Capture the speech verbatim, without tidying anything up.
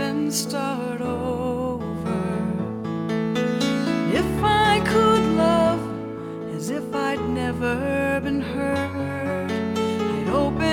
and start over. If I could love as if I'd never been hurt, I'd open